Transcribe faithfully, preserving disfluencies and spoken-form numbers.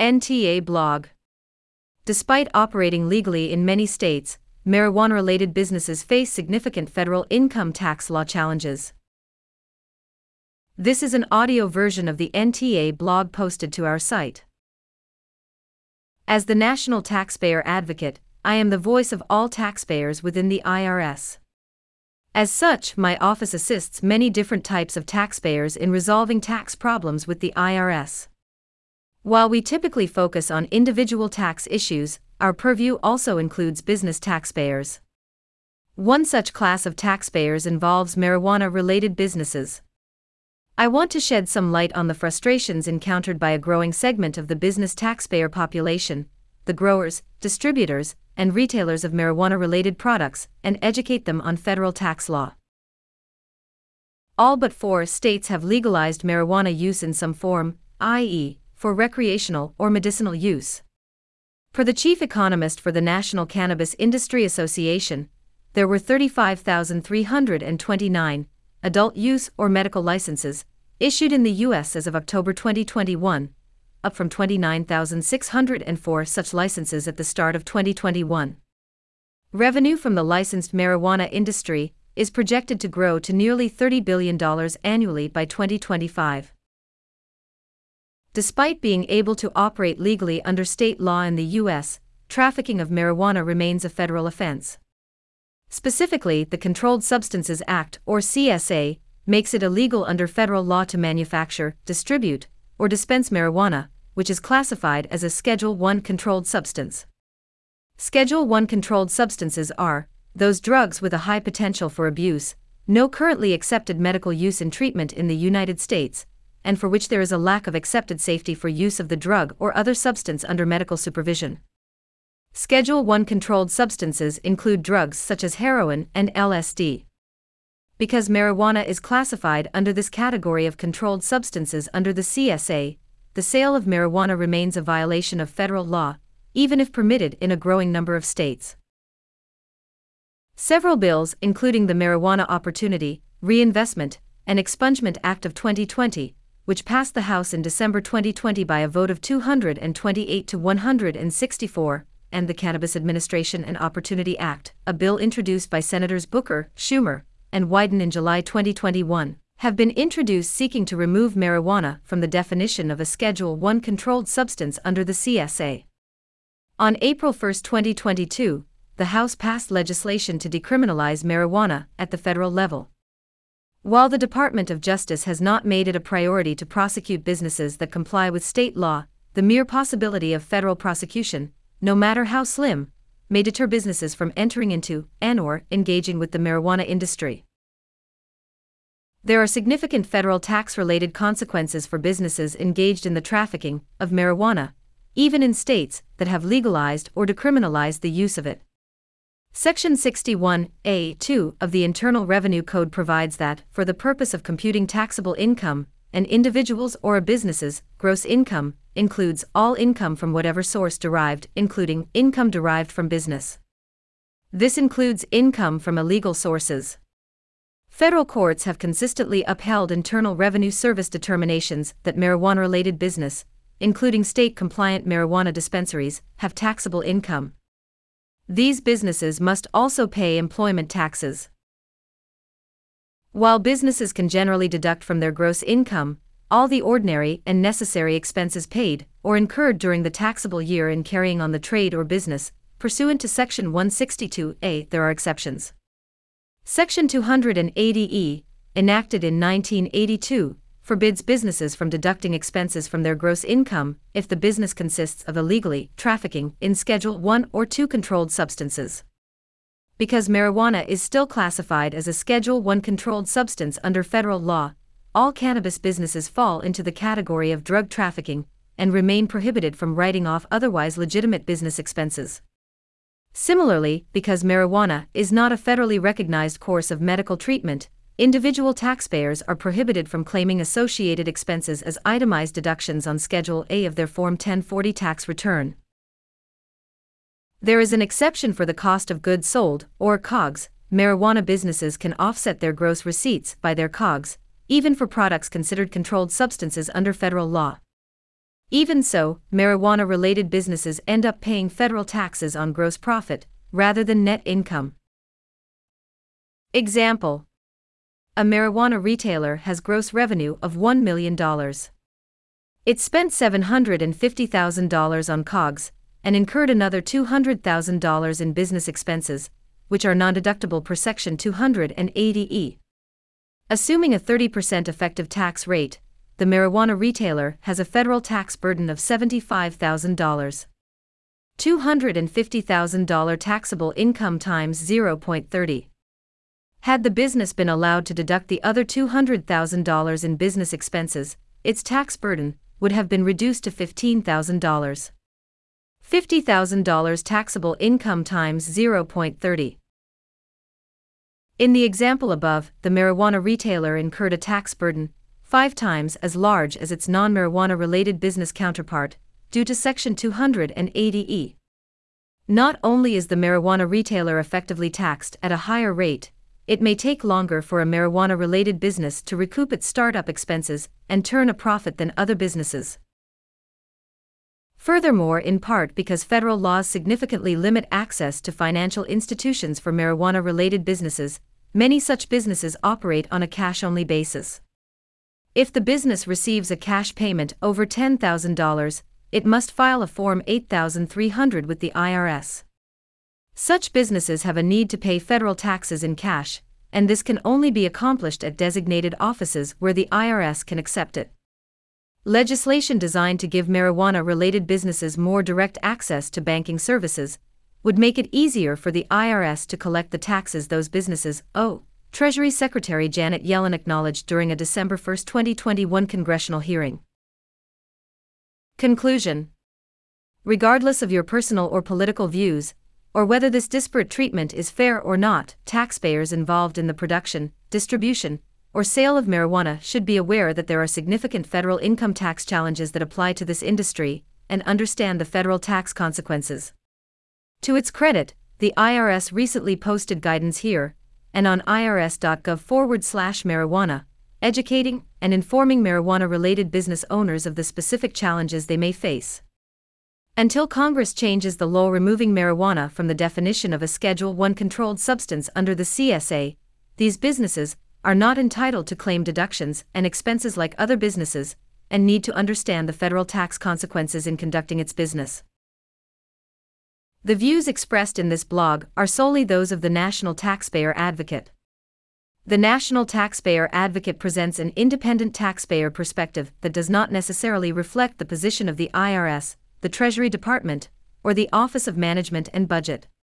N T A blog. Despite operating legally in many states, marijuana-related businesses face significant federal income tax law challenges. This is an audio version of the N T A blog posted to our site. As the National Taxpayer Advocate, I am the voice of all taxpayers within the I R S. As such, my office assists many different types of taxpayers in resolving tax problems with the I R S. While we typically focus on individual tax issues, our purview also includes business taxpayers. One such class of taxpayers involves marijuana-related businesses. I want to shed some light on the frustrations encountered by a growing segment of the business taxpayer population, the growers, distributors, and retailers of marijuana-related products, and educate them on federal tax law. All but four states have legalized marijuana use in some form, that is, for recreational or medicinal use. Per the chief economist for the National Cannabis Industry Association, there were thirty-five thousand three hundred twenty-nine adult use or medical licenses issued in the U S as of October twenty twenty-one, up from twenty-nine thousand six hundred four such licenses at the start of twenty twenty-one. Revenue from the licensed marijuana industry is projected to grow to nearly thirty billion dollars annually by twenty twenty-five. Despite being able to operate legally under state law in the U S, trafficking of marijuana remains a federal offense. Specifically, the Controlled Substances Act, or C S A, makes it illegal under federal law to manufacture, distribute, or dispense marijuana, which is classified as a Schedule one controlled substance. Schedule one controlled substances are those drugs with a high potential for abuse, no currently accepted medical use in treatment in the United States, and for which there is a lack of accepted safety for use of the drug or other substance under medical supervision. Schedule one controlled substances include drugs such as heroin and L S D. Because marijuana is classified under this category of controlled substances under the C S A, the sale of marijuana remains a violation of federal law, even if permitted in a growing number of states. Several bills, including the Marijuana Opportunity, Reinvestment, and Expungement Act of twenty twenty, which passed the House in December twenty twenty by a vote of two hundred twenty-eight to one hundred sixty-four, and the Cannabis Administration and Opportunity Act, a bill introduced by Senators Booker, Schumer, and Wyden in July twenty twenty-one, have been introduced seeking to remove marijuana from the definition of a Schedule one controlled substance under the C S A. On April first, twenty twenty-two, the House passed legislation to decriminalize marijuana at the federal level. While the Department of Justice has not made it a priority to prosecute businesses that comply with state law, the mere possibility of federal prosecution, no matter how slim, may deter businesses from entering into and/or engaging with the marijuana industry. There are significant federal tax-related consequences for businesses engaged in the trafficking of marijuana, even in states that have legalized or decriminalized the use of it. Section sixty-one A two of the Internal Revenue Code provides that, for the purpose of computing taxable income, an individual's or a business's gross income includes all income from whatever source derived, including income derived from business. This includes income from illegal sources. Federal courts have consistently upheld Internal Revenue Service determinations that marijuana-related business, including state-compliant marijuana dispensaries, have taxable income. These businesses must also pay employment taxes. While businesses can generally deduct from their gross income all the ordinary and necessary expenses paid or incurred during the taxable year in carrying on the trade or business, pursuant to Section one sixty-two A, there are exceptions. Section two eighty E, enacted in nineteen eighty-two, forbids businesses from deducting expenses from their gross income if the business consists of illegally trafficking in Schedule one or two controlled substances. Because marijuana is still classified as a Schedule one controlled substance under federal law, all cannabis businesses fall into the category of drug trafficking and remain prohibited from writing off otherwise legitimate business expenses. Similarly, because marijuana is not a federally recognized course of medical treatment, individual taxpayers are prohibited from claiming associated expenses as itemized deductions on Schedule A of their Form ten forty tax return. There is an exception for the cost of goods sold, or C O G S. Marijuana businesses can offset their gross receipts by their C O G S, even for products considered controlled substances under federal law. Even so, marijuana-related businesses end up paying federal taxes on gross profit, rather than net income. Example: a marijuana retailer has gross revenue of one million dollars. It spent seven hundred fifty thousand dollars on C O G S, and incurred another two hundred thousand dollars in business expenses, which are non-deductible per Section two eighty E. Assuming a thirty percent effective tax rate, the marijuana retailer has a federal tax burden of seventy-five thousand dollars. two hundred fifty thousand dollars taxable income times zero point three zero. Had the business been allowed to deduct the other two hundred thousand dollars in business expenses, its tax burden would have been reduced to fifteen thousand dollars. fifty thousand dollars taxable income times zero point three zero. In the example above, the marijuana retailer incurred a tax burden five times as large as its non-marijuana related business counterpart, due to Section two eighty E. Not only is the marijuana retailer effectively taxed at a higher rate, it may take longer for a marijuana-related business to recoup its startup expenses and turn a profit than other businesses. Furthermore, in part because federal laws significantly limit access to financial institutions for marijuana-related businesses, many such businesses operate on a cash-only basis. If the business receives a cash payment over ten thousand dollars, it must file a Form eight thousand three hundred with the I R S. Such businesses have a need to pay federal taxes in cash, and this can only be accomplished at designated offices where the I R S can accept it. Legislation designed to give marijuana-related businesses more direct access to banking services would make it easier for the I R S to collect the taxes those businesses owe, Treasury Secretary Janet Yellen acknowledged during a December first, twenty twenty-one congressional hearing. Conclusion: regardless of your personal or political views, or whether this disparate treatment is fair or not, taxpayers involved in the production, distribution, or sale of marijuana should be aware that there are significant federal income tax challenges that apply to this industry, and understand the federal tax consequences. To its credit, the I R S recently posted guidance here, and on irs.gov forward slash marijuana, educating and informing marijuana-related business owners of the specific challenges they may face. Until Congress changes the law removing marijuana from the definition of a Schedule one controlled substance under the C S A, these businesses are not entitled to claim deductions and expenses like other businesses, and need to understand the federal tax consequences in conducting its business. The views expressed in this blog are solely those of the National Taxpayer Advocate. The National Taxpayer Advocate presents an independent taxpayer perspective that does not necessarily reflect the position of the I R S, the Treasury Department, or the Office of Management and Budget.